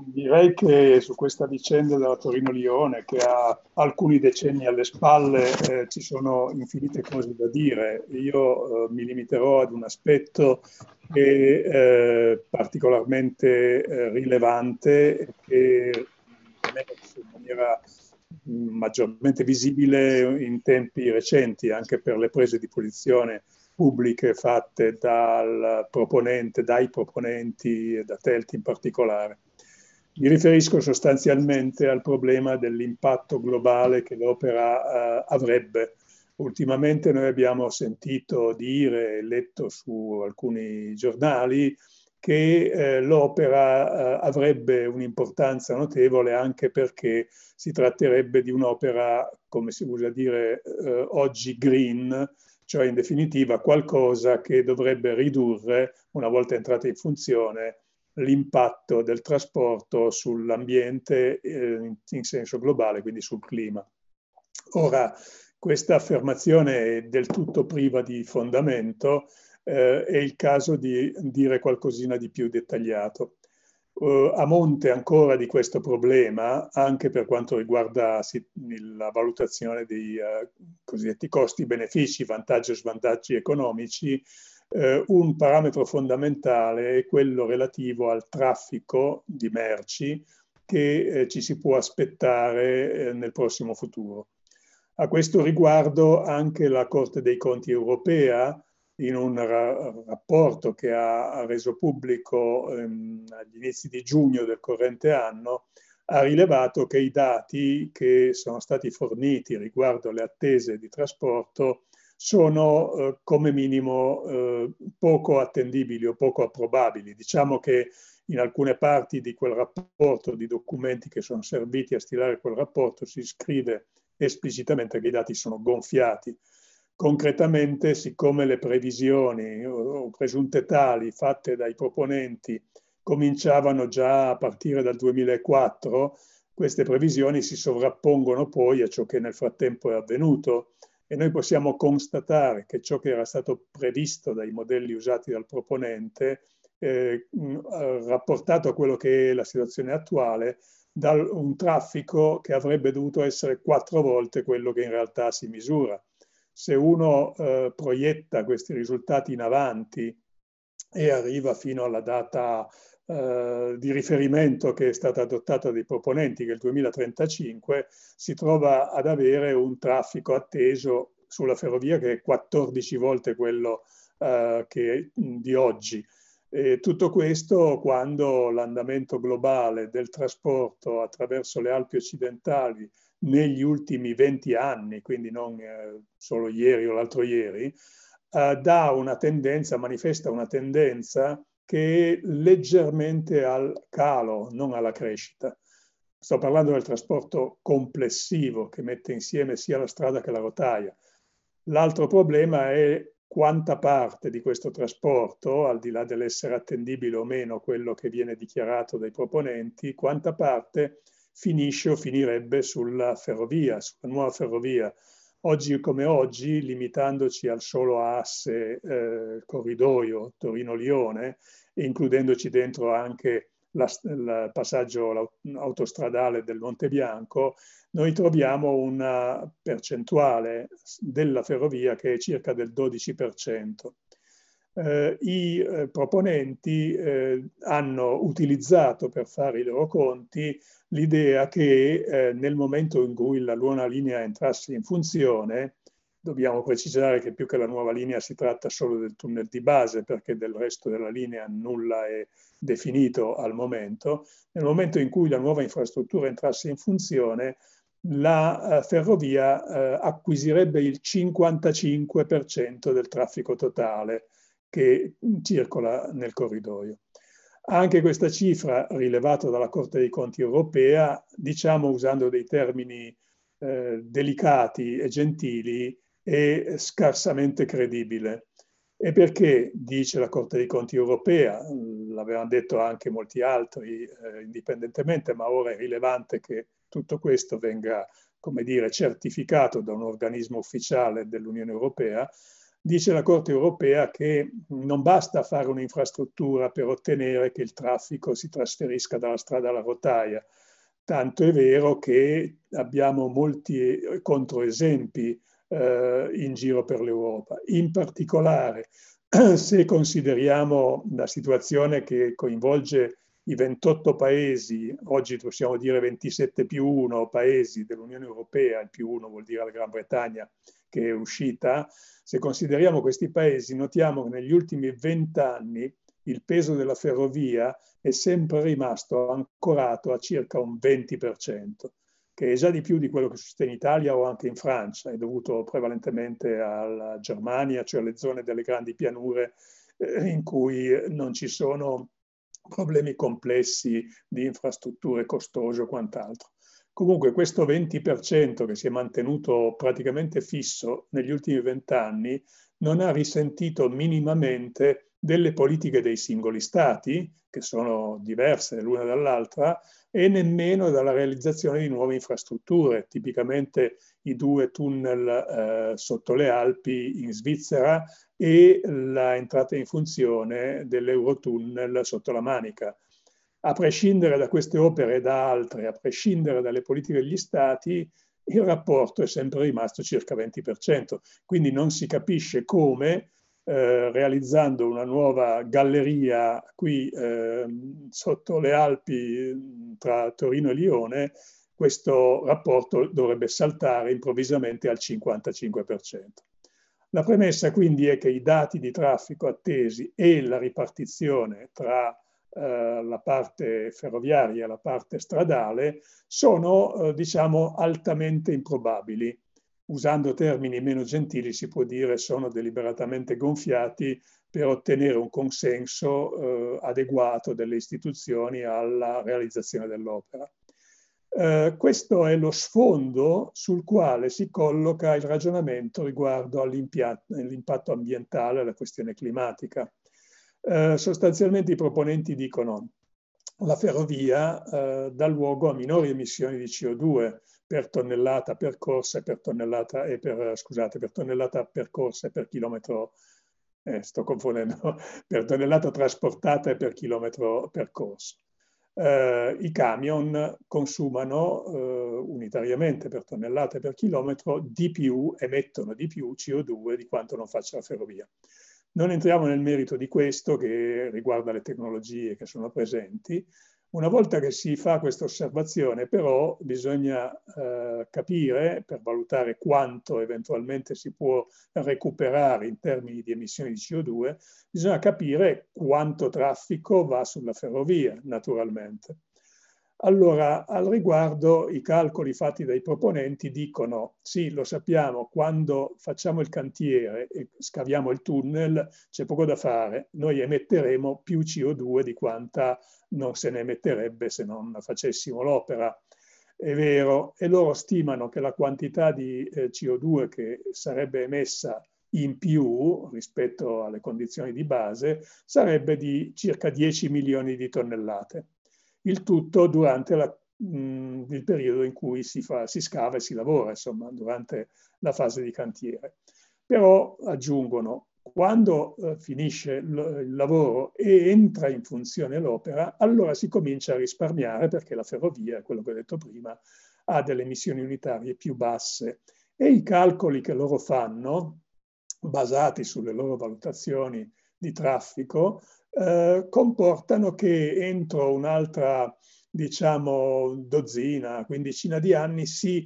Direi che su questa vicenda della Torino-Lione, che ha alcuni decenni alle spalle, ci sono infinite cose da dire. Io mi limiterò ad un aspetto che è particolarmente rilevante e che è emerso in maniera maggiormente visibile in tempi recenti, anche per le prese di posizione pubbliche fatte dai proponenti e da Telti in particolare. Mi riferisco sostanzialmente al problema dell'impatto globale che l'opera avrebbe. Ultimamente noi abbiamo sentito dire e letto su alcuni giornali che l'opera avrebbe un'importanza notevole anche perché si tratterebbe di un'opera, come si usa dire oggi, green, cioè in definitiva qualcosa che dovrebbe ridurre, una volta entrata in funzione, l'impatto del trasporto sull'ambiente in senso globale, quindi sul clima. Ora, questa affermazione è del tutto priva di fondamento, è il caso di dire qualcosina di più dettagliato. A monte ancora di questo problema, anche per quanto riguarda la valutazione dei cosiddetti costi-benefici, vantaggi e svantaggi economici, un parametro fondamentale è quello relativo al traffico di merci che ci si può aspettare nel prossimo futuro. A questo riguardo anche la Corte dei Conti europea, in un rapporto che ha reso pubblico agli inizi di giugno del corrente anno, ha rilevato che i dati che sono stati forniti riguardo alle attese di trasporto sono come minimo poco attendibili o poco approvabili. Diciamo che in alcune parti di quel rapporto, di documenti che sono serviti a stilare quel rapporto, si scrive esplicitamente che i dati sono gonfiati. Concretamente, siccome le previsioni o presunte tali fatte dai proponenti cominciavano già a partire dal 2004, queste previsioni si sovrappongono poi a ciò che nel frattempo è avvenuto e noi possiamo constatare che ciò che era stato previsto dai modelli usati dal proponente, rapportato a quello che è la situazione attuale, da un traffico che avrebbe dovuto essere 4 volte quello che in realtà si misura. Se uno proietta questi risultati in avanti e arriva fino alla data di riferimento che è stata adottata dai proponenti, che è il 2035, si trova ad avere un traffico atteso sulla ferrovia che è 14 volte quello di oggi. E tutto questo quando l'andamento globale del trasporto attraverso le Alpi occidentali negli ultimi 20 anni, quindi non solo ieri o l'altro ieri, manifesta una tendenza che è leggermente al calo, non alla crescita. Sto parlando del trasporto complessivo che mette insieme sia la strada che la rotaia. L'altro problema è quanta parte di questo trasporto, al di là dell'essere attendibile o meno quello che viene dichiarato dai proponenti, quanta parte finisce o finirebbe sulla ferrovia, sulla nuova ferrovia. Oggi come oggi, limitandoci al solo asse corridoio Torino-Lione, e includendoci dentro anche il passaggio autostradale del Monte Bianco, noi troviamo una percentuale della ferrovia che è circa del 12%. I proponenti hanno utilizzato per fare i loro conti l'idea che nel momento in cui la nuova linea entrasse in funzione, dobbiamo precisare che più che la nuova linea si tratta solo del tunnel di base, perché del resto della linea nulla è definito al momento, nel momento in cui la nuova infrastruttura entrasse in funzione, la ferrovia acquisirebbe il 55% del traffico totale che circola nel corridoio. Anche questa cifra, rilevata dalla Corte dei Conti europea, diciamo usando dei termini delicati e gentili, è scarsamente credibile. E perché, dice la Corte dei Conti europea, l'avevano detto anche molti altri indipendentemente, ma ora è rilevante che tutto questo venga, come dire, certificato da un organismo ufficiale dell'Unione Europea, dice la Corte europea che non basta fare un'infrastruttura per ottenere che il traffico si trasferisca dalla strada alla rotaia. Tanto è vero che abbiamo molti controesempi in giro per l'Europa. In particolare, se consideriamo la situazione che coinvolge i 28 paesi, oggi possiamo dire 27 più 1 paesi dell'Unione Europea, il più 1 vuol dire la Gran Bretagna che è uscita, se consideriamo questi paesi notiamo che negli ultimi 20 anni il peso della ferrovia è sempre rimasto ancorato a circa un 20%, che è già di più di quello che succede in Italia o anche in Francia, è dovuto prevalentemente alla Germania, cioè alle zone delle grandi pianure in cui non ci sono problemi complessi di infrastrutture costose o quant'altro. Comunque questo 20% che si è mantenuto praticamente fisso negli ultimi 20 anni non ha risentito minimamente delle politiche dei singoli stati, che sono diverse l'una dall'altra, e nemmeno dalla realizzazione di nuove infrastrutture, tipicamente i 2 tunnel sotto le Alpi in Svizzera e l'entrata in funzione dell'Eurotunnel sotto la Manica. A prescindere da queste opere e da altre, a prescindere dalle politiche degli stati, il rapporto è sempre rimasto circa 20%, quindi non si capisce come realizzando una nuova galleria qui sotto le Alpi tra Torino e Lione, questo rapporto dovrebbe saltare improvvisamente al 55%. La premessa quindi è che i dati di traffico attesi e la ripartizione tra la parte ferroviaria e la parte stradale sono, diciamo, altamente improbabili. Usando termini meno gentili si può dire sono deliberatamente gonfiati per ottenere un consenso adeguato delle istituzioni alla realizzazione dell'opera. Questo è lo sfondo sul quale si colloca il ragionamento riguardo all'impatto ambientale e alla questione climatica. Sostanzialmente i proponenti dicono che la ferrovia dà luogo a minori emissioni di CO2 per tonnellata percorsa e per tonnellata, per tonnellata percorsa e per chilometro, sto confondendo, per tonnellata trasportata e per chilometro percorso. I camion consumano unitariamente per tonnellata e per chilometro di più, emettono di più CO2 di quanto non faccia la ferrovia. Non entriamo nel merito di questo che riguarda le tecnologie che sono presenti. Una volta che si fa questa osservazione, però, bisogna capire, per valutare quanto eventualmente si può recuperare in termini di emissioni di CO2, bisogna capire quanto traffico va sulla ferrovia, naturalmente. Allora, al riguardo, i calcoli fatti dai proponenti dicono, sì, lo sappiamo, quando facciamo il cantiere e scaviamo il tunnel c'è poco da fare, noi emetteremo più CO2 di quanta non se ne emetterebbe se non facessimo l'opera. È vero, e loro stimano che la quantità di CO2 che sarebbe emessa in più rispetto alle condizioni di base sarebbe di circa 10 milioni di tonnellate. Il tutto durante il periodo in cui si scava e si lavora, insomma, durante la fase di cantiere. Però aggiungono, quando finisce il lavoro e entra in funzione l'opera, allora si comincia a risparmiare perché la ferrovia, quello che ho detto prima, ha delle emissioni unitarie più basse. E i calcoli che loro fanno, basati sulle loro valutazioni di traffico, comportano che entro un'altra, diciamo, dozzina, quindicina di anni si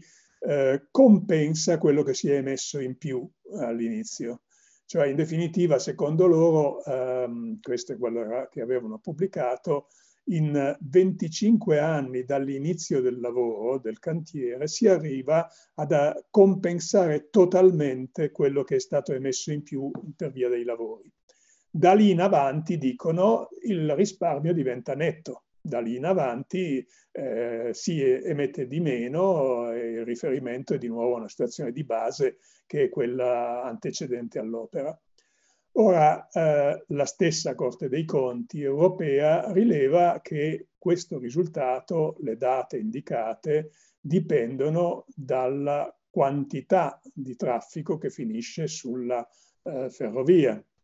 compensa quello che si è emesso in più all'inizio. Cioè, in definitiva, secondo loro, questo è quello che avevano pubblicato, in 25 anni dall'inizio del lavoro, del cantiere, si arriva a compensare totalmente quello che è stato emesso in più per via dei lavori. Da lì in avanti, dicono, il risparmio diventa netto. Da lì in avanti si emette di meno e il riferimento è di nuovo a una situazione di base che è quella antecedente all'opera. Ora, la stessa Corte dei Conti europea rileva che questo risultato, le date indicate, dipendono dalla quantità di traffico che finisce sulla ferrovia.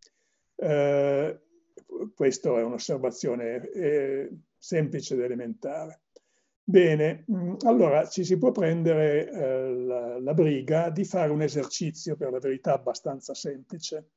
Questa è un'osservazione semplice ed elementare. Bene, allora ci si può prendere la briga di fare un esercizio, per la verità abbastanza semplice,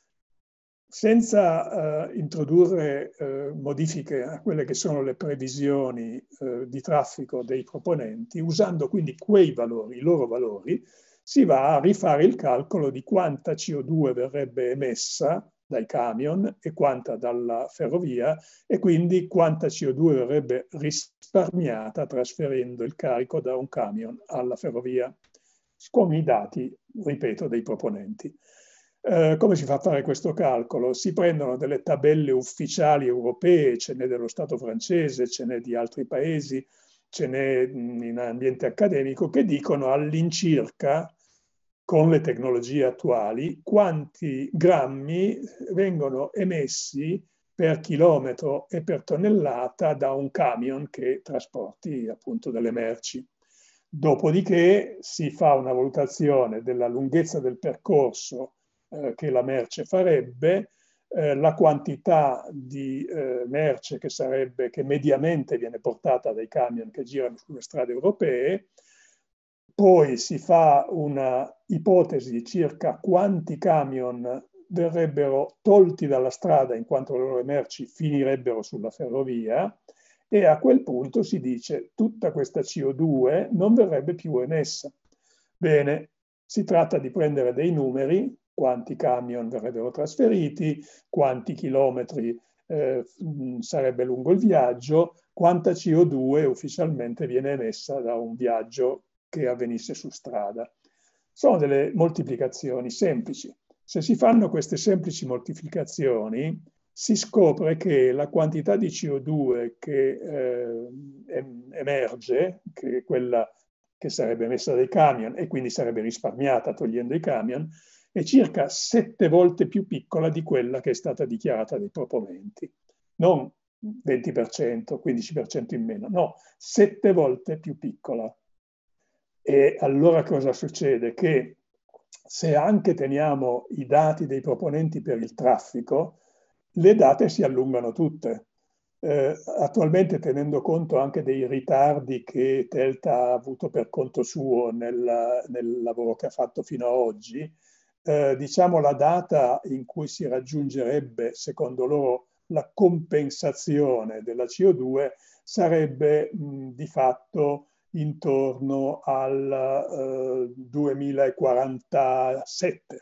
senza introdurre modifiche a quelle che sono le previsioni di traffico dei proponenti, usando quindi quei valori, i loro valori, si va a rifare il calcolo di quanta CO2 verrebbe emessa dai camion e quanta dalla ferrovia, e quindi quanta CO2 verrebbe risparmiata trasferendo il carico da un camion alla ferrovia, con i dati, ripeto, dei proponenti. Come si fa a fare questo calcolo? Si prendono delle tabelle ufficiali europee, ce n'è dello Stato francese, ce n'è di altri paesi, ce n'è in ambiente accademico, che dicono all'incirca, con le tecnologie attuali, quanti grammi vengono emessi per chilometro e per tonnellata da un camion che trasporti appunto delle merci. Dopodiché si fa una valutazione della lunghezza del percorso che la merce farebbe, la quantità di merce che mediamente viene portata dai camion che girano sulle strade europee. Poi si fa una ipotesi circa quanti camion verrebbero tolti dalla strada in quanto le loro merci finirebbero sulla ferrovia, e a quel punto si dice tutta questa CO2 non verrebbe più emessa. Bene, si tratta di prendere dei numeri, quanti camion verrebbero trasferiti, quanti chilometri sarebbe lungo il viaggio, quanta CO2 ufficialmente viene emessa da un viaggio che avvenisse su strada. Sono delle moltiplicazioni semplici. Se si fanno queste semplici moltiplicazioni, si scopre che la quantità di CO2 che emerge, che è quella che sarebbe emessa dai camion e quindi sarebbe risparmiata togliendo i camion, è circa 7 volte più piccola di quella che è stata dichiarata dai proponenti. Non 20%, 15% in meno, no, 7 volte più piccola. E allora cosa succede? Che se anche teniamo i dati dei proponenti per il traffico, le date si allungano tutte. Attualmente, tenendo conto anche dei ritardi che Telta ha avuto per conto suo nel lavoro che ha fatto fino ad oggi, diciamo la data in cui si raggiungerebbe, secondo loro, la compensazione della CO2 sarebbe di fatto intorno al 2047.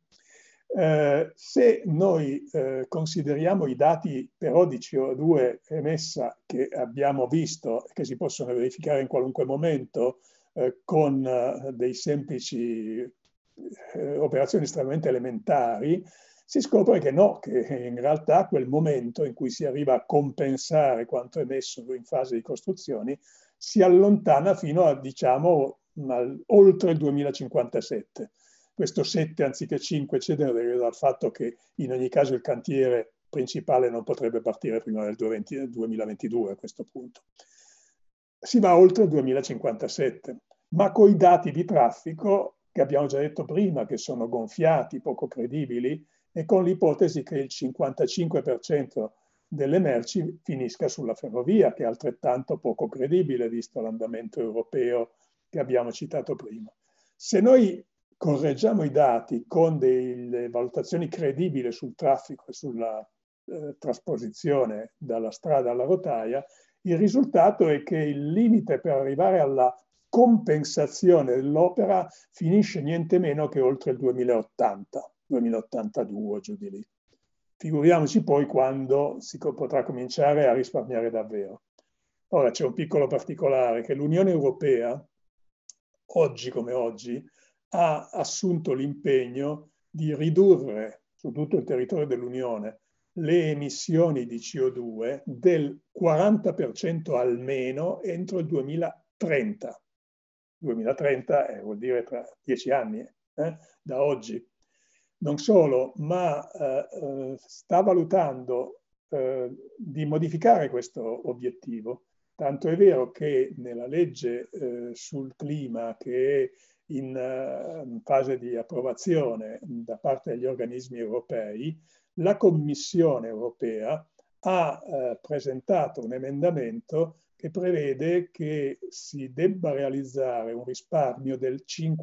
Se noi consideriamo i dati però di CO2 emessa che abbiamo visto e che si possono verificare in qualunque momento con dei semplici operazioni estremamente elementari, si scopre che no, che in realtà quel momento in cui si arriva a compensare quanto emesso in fase di costruzioni si allontana fino a, diciamo, oltre il 2057. Questo 7 anziché 5, eccetera, deriva dal fatto che in ogni caso il cantiere principale non potrebbe partire prima del 2022 a questo punto. Si va oltre il 2057, ma con i dati di traffico che abbiamo già detto prima, che sono gonfiati, poco credibili, e con l'ipotesi che il 55% delle merci finisca sulla ferrovia, che è altrettanto poco credibile visto l'andamento europeo che abbiamo citato prima. Se noi correggiamo i dati con delle valutazioni credibili sul traffico e sulla trasposizione dalla strada alla rotaia, il risultato è che il limite per arrivare alla compensazione dell'opera finisce niente meno che oltre il 2080, 2082, giù di lì. Figuriamoci poi quando si potrà cominciare a risparmiare davvero. Ora c'è un piccolo particolare, che l'Unione Europea, oggi come oggi, ha assunto l'impegno di ridurre su tutto il territorio dell'Unione le emissioni di CO2 del 40% almeno entro il 2030. 2030 vuol dire tra 10 anni, da oggi. Non solo, ma sta valutando di modificare questo obiettivo Tanto è vero che nella legge sul clima, che è in fase di approvazione da parte degli organismi europei, la Commissione europea ha presentato un emendamento che prevede che si debba realizzare un risparmio del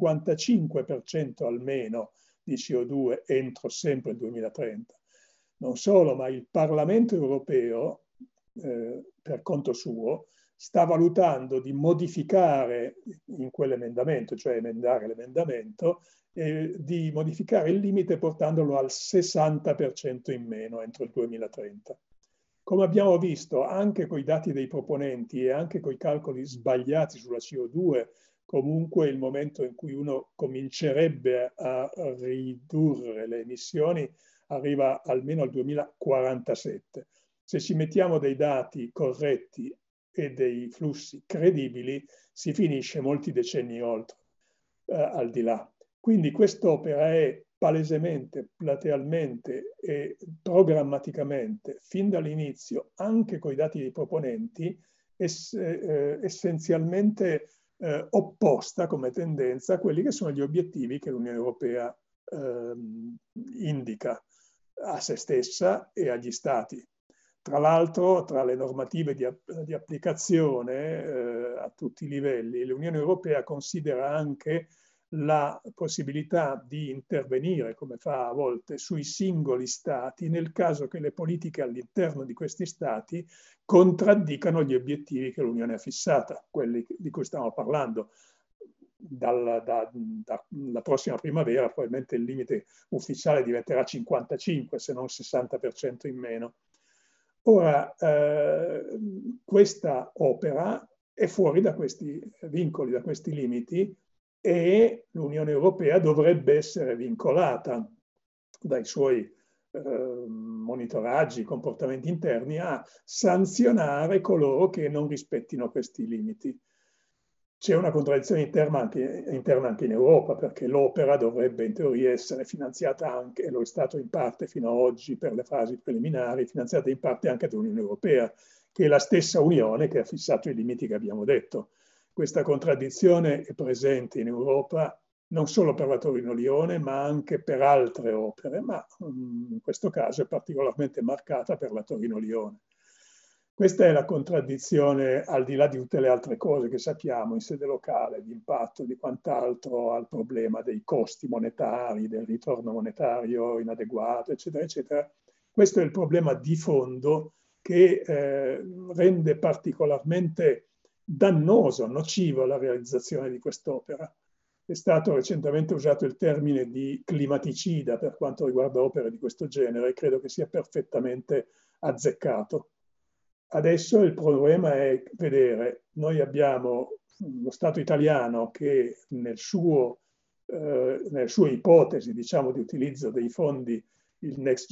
55% almeno di CO2 entro sempre il 2030. Non solo, ma il Parlamento europeo, per conto suo, sta valutando di modificare in quell'emendamento, cioè emendare l'emendamento, di modificare il limite portandolo al 60% in meno entro il 2030. Come abbiamo visto anche con i dati dei proponenti e anche con i calcoli sbagliati sulla CO2, comunque il momento in cui uno comincerebbe a ridurre le emissioni arriva almeno al 2047. Se ci mettiamo dei dati corretti e dei flussi credibili, si finisce molti decenni oltre, al di là. Quindi quest'opera è palesemente, platealmente e programmaticamente, fin dall'inizio, anche con i dati dei proponenti, essenzialmente opposta come tendenza a quelli che sono gli obiettivi che l'Unione Europea indica a se stessa e agli Stati. Tra l'altro, tra le normative di applicazione a tutti i livelli, l'Unione Europea considera anche la possibilità di intervenire, come fa a volte, sui singoli Stati nel caso che le politiche all'interno di questi Stati contraddicano gli obiettivi che l'Unione ha fissata, quelli di cui stiamo parlando. Dalla prossima primavera probabilmente il limite ufficiale diventerà 55, se non 60% in meno. Ora, questa opera è fuori da questi vincoli, da questi limiti, e l'Unione Europea dovrebbe essere vincolata dai suoi monitoraggi, comportamenti interni a sanzionare coloro che non rispettino questi limiti. C'è una contraddizione interna anche in Europa, perché l'opera dovrebbe in teoria essere finanziata anche, e lo è stato in parte fino ad oggi per le fasi preliminari, finanziata in parte anche dall'Unione Europea, che è la stessa Unione che ha fissato i limiti che abbiamo detto. Questa contraddizione è presente in Europa non solo per la Torino-Lione, ma anche per altre opere, ma in questo caso è particolarmente marcata per la Torino-Lione. Questa è la contraddizione, al di là di tutte le altre cose che sappiamo in sede locale, di impatto, di quant'altro, al problema dei costi monetari, del ritorno monetario inadeguato, eccetera, eccetera. Questo è il problema di fondo che rende particolarmente dannoso, nocivo la realizzazione di quest'opera. È stato recentemente usato il termine di climaticida per quanto riguarda opere di questo genere e credo che sia perfettamente azzeccato. Adesso il problema è vedere, noi abbiamo lo Stato italiano che nelle sue ipotesi, diciamo, di utilizzo dei fondi, il Next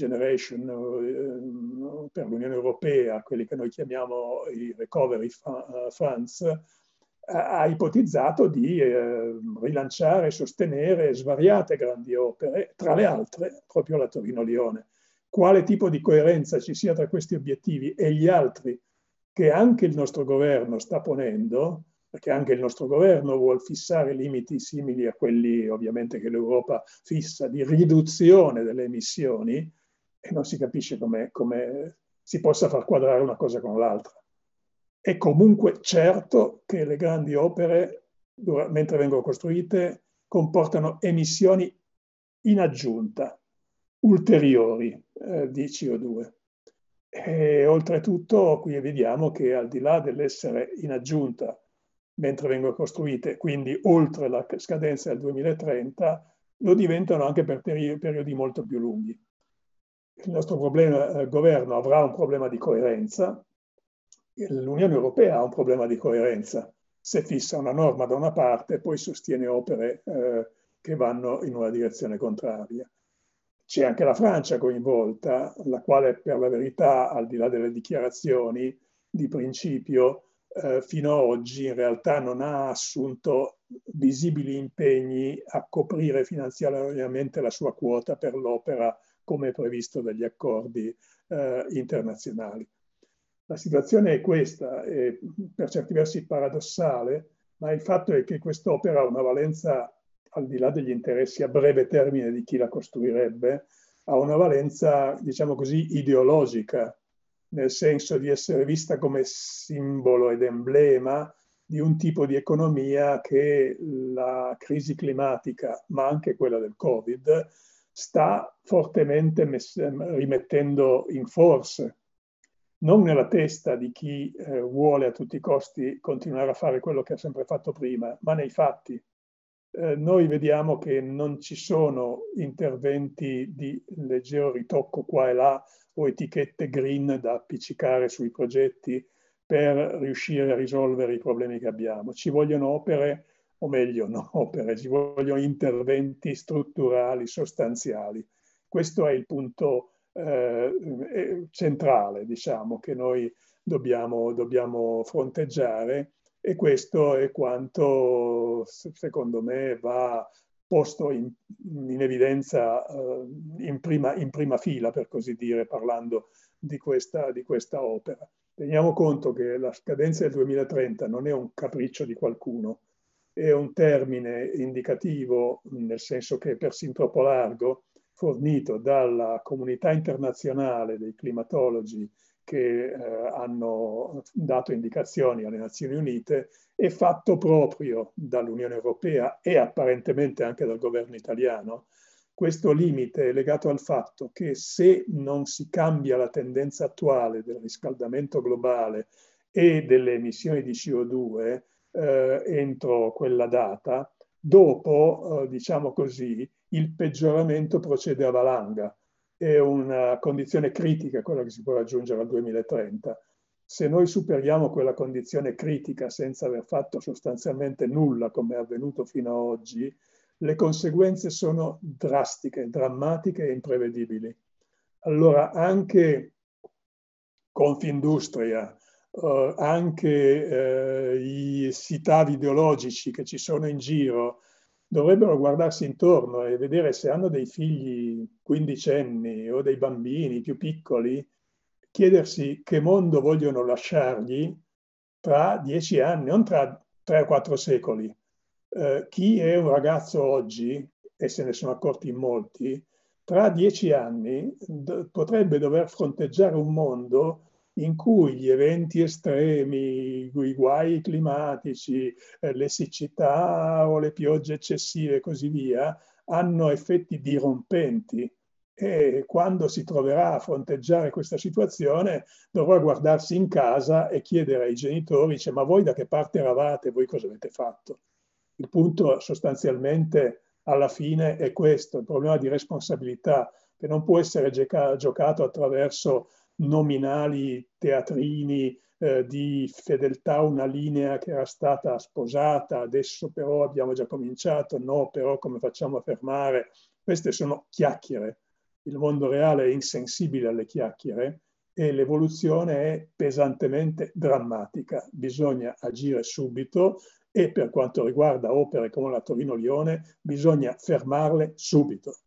Generation per l'Unione Europea, quelli che noi chiamiamo i Recovery Funds, ha ipotizzato di rilanciare e sostenere svariate grandi opere, tra le altre proprio la Torino-Lione. Quale tipo di coerenza ci sia tra questi obiettivi e gli altri che anche il nostro governo sta ponendo, perché anche il nostro governo vuole fissare limiti simili a quelli ovviamente che l'Europa fissa di riduzione delle emissioni, e non si capisce come si possa far quadrare una cosa con l'altra. È comunque certo che le grandi opere, mentre vengono costruite, comportano emissioni in aggiunta, ulteriori di CO2. E oltretutto qui vediamo che al di là dell'essere in aggiunta mentre vengono costruite, quindi oltre la scadenza del 2030, lo diventano anche per periodi molto più lunghi. Il nostro governo avrà un problema di coerenza, l'Unione Europea ha un problema di coerenza. Se fissa una norma da una parte, poi sostiene opere che vanno in una direzione contraria. C'è anche la Francia coinvolta, la quale per la verità, al di là delle dichiarazioni di principio, fino ad oggi in realtà non ha assunto visibili impegni a coprire finanziariamente la sua quota per l'opera come previsto dagli accordi internazionali. La situazione è questa, è per certi versi paradossale, ma il fatto è che quest'opera ha una valenza, al di là degli interessi a breve termine di chi la costruirebbe, ha una valenza, diciamo così, ideologica, nel senso di essere vista come simbolo ed emblema di un tipo di economia che la crisi climatica, ma anche quella del Covid, sta fortemente rimettendo in forse, non nella testa di chi vuole a tutti i costi continuare a fare quello che ha sempre fatto prima, ma nei fatti. Noi vediamo che non ci sono interventi di leggero ritocco qua e là o etichette green da appiccicare sui progetti per riuscire a risolvere i problemi che abbiamo. Ci vogliono opere, o meglio, non opere, ci vogliono interventi strutturali, sostanziali. Questo è il punto centrale, diciamo, che noi dobbiamo fronteggiare, e questo è quanto, secondo me, va posto in evidenza in prima fila, per così dire, parlando di questa opera. Teniamo conto che la scadenza del 2030 non è un capriccio di qualcuno, è un termine indicativo, nel senso che è persino troppo largo, fornito dalla comunità internazionale dei climatologi che hanno dato indicazioni alle Nazioni Unite, è fatto proprio dall'Unione Europea e apparentemente anche dal governo italiano. Questo limite è legato al fatto che se non si cambia la tendenza attuale del riscaldamento globale e delle emissioni di CO2 entro quella data, dopo, diciamo così, il peggioramento procede a valanga. È una condizione critica quella che si può raggiungere al 2030. Se noi superiamo quella condizione critica senza aver fatto sostanzialmente nulla, come è avvenuto fino ad oggi, le conseguenze sono drastiche, drammatiche e imprevedibili. Allora anche Confindustria, anche i sitavi ideologici che ci sono in giro dovrebbero guardarsi intorno e vedere se hanno dei figli quindicenni o dei bambini più piccoli, chiedersi che mondo vogliono lasciargli tra 10 anni, non tra 3 o 4 secoli. Chi è un ragazzo oggi, e se ne sono accorti in molti, tra 10 anni potrebbe dover fronteggiare un mondo in cui gli eventi estremi, i guai climatici, le siccità o le piogge eccessive e così via, hanno effetti dirompenti. E quando si troverà a fronteggiare questa situazione dovrà guardarsi in casa e chiedere ai genitori, dice, ma voi da che parte eravate, voi cosa avete fatto? Il punto sostanzialmente alla fine è questo, il problema di responsabilità che non può essere giocato attraverso nominali teatrini di fedeltà a una linea che era stata sposata, adesso però abbiamo già cominciato, no, però come facciamo a fermare? Queste sono chiacchiere. Il mondo reale è insensibile alle chiacchiere e l'evoluzione è pesantemente drammatica. Bisogna agire subito e per quanto riguarda opere come la Torino-Lione bisogna fermarle subito.